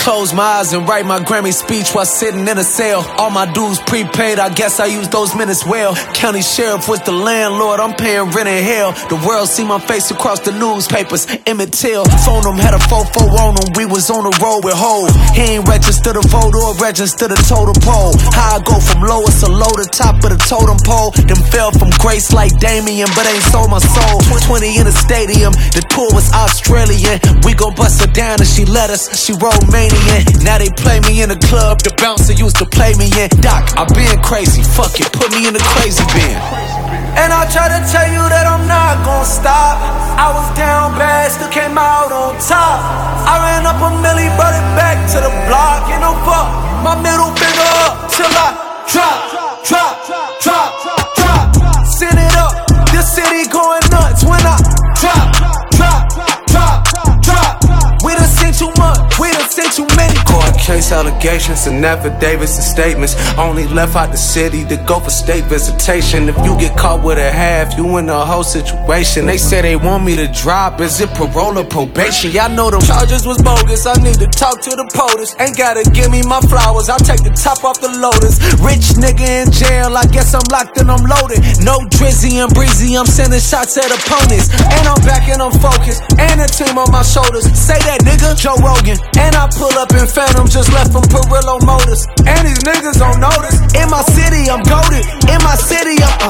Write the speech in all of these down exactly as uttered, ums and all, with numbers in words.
close my eyes and write my Grammy speech while sitting in a cell. All my dues prepaid, I guess I used those minutes well. County sheriff was the landlord, I'm paying rent in hell. The world see my face across the newspapers. Emmett Till, phone him, had a fofo on him. We was on the road with Hov. He ain't registered a vote or registered a total poll. How I go from lowest to low to top of the totem pole. Them fell from grace like Damien, but ain't sold my soul. twenty in the stadium, the tour was Australian. We gon' bust her down and she let us, she Romanian. Now they play me in the club, the bouncer used to play me in. Doc, I been crazy, fuck it, put me in the crazy bin. And I try to tell you that I'm not gon' stop. I was down bad, still came out on top. I ran up a milli, brought it back to the block. And no fuck, my middle finger up till I drop, drop, drop, drop. Send it up, this city going nuts when I drop, drop, drop, drop. We done seen too much, we done seen too many. Court case allegations and affidavits and statements. Only left out the city to go for state visitation. If you get caught with a half, you in the whole situation. They say they want me to drop, is it parole or probation? Y'all know them charges was bogus, I need to talk to the POTUS. Ain't gotta give me my flowers, I'll take the top off the Lotus. Rich nigga in jail, I guess I'm locked and I'm loaded. No Drizzy and Breezy, I'm sending shots at opponents. And I'm back and I'm focused, and a team on my shoulders. Say that nigga, Joe Rogan. And I pull up in Phantom, just left from Perillo Motors. And these niggas don't notice. In my city, I'm goated. In my city, I'm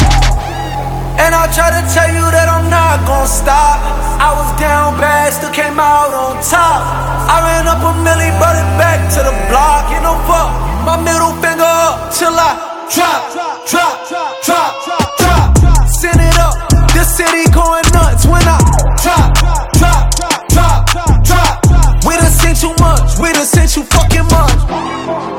uh. And I try to tell you that I'm not gon' stop. I was down bad, still came out on top. I ran up a milli, brought it back to the block. You know fuck, my middle finger up till I drop, drop, drop, drop. Send it up, this city going nuts when I drop, drop, drop, drop. We done seen too much, we done seen too fucking much.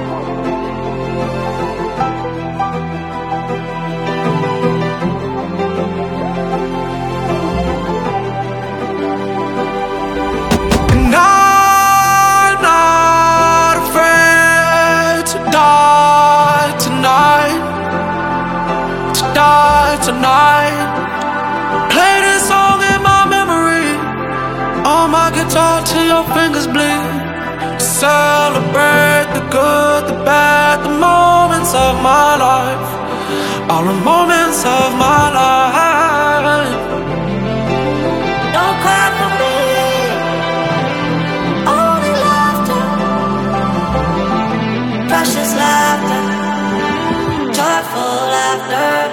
Tonight, play this song in my memory on my guitar till your fingers bleed. Celebrate the good, the bad, the moments of my life, all the moments of my life. Don't cry for me, only laughter, precious laughter, joyful laughter.